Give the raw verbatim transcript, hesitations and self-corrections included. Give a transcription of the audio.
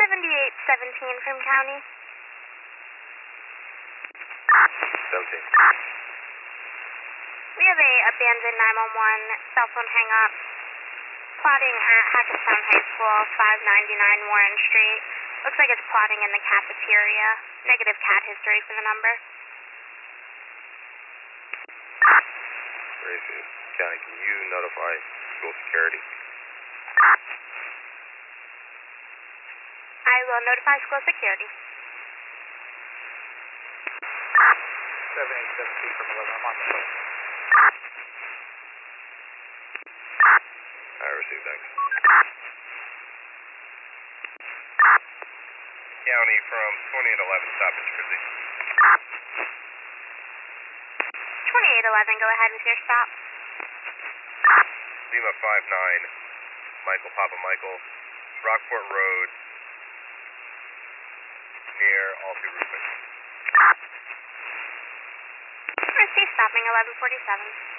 seventy-eight seventeen from County. seventeen. We have a abandoned nine one one cell phone hang up. Plotting at Hackettstown High School, five ninety-nine Warren Street. Looks like it's plotting in the cafeteria. Negative cat history for the number. Gracie County, can you notify school security? I will notify school security. seven eight seven two from eleven, I'm on the phone. I received, thanks. County from twenty-eight eleven, stop in Jersey. twenty-eight eleven, go ahead with your stop. Lima five nine, Michael Papa Michael, Rockport Road, near Alfie Roofing. Receive stopping eleven forty-seven.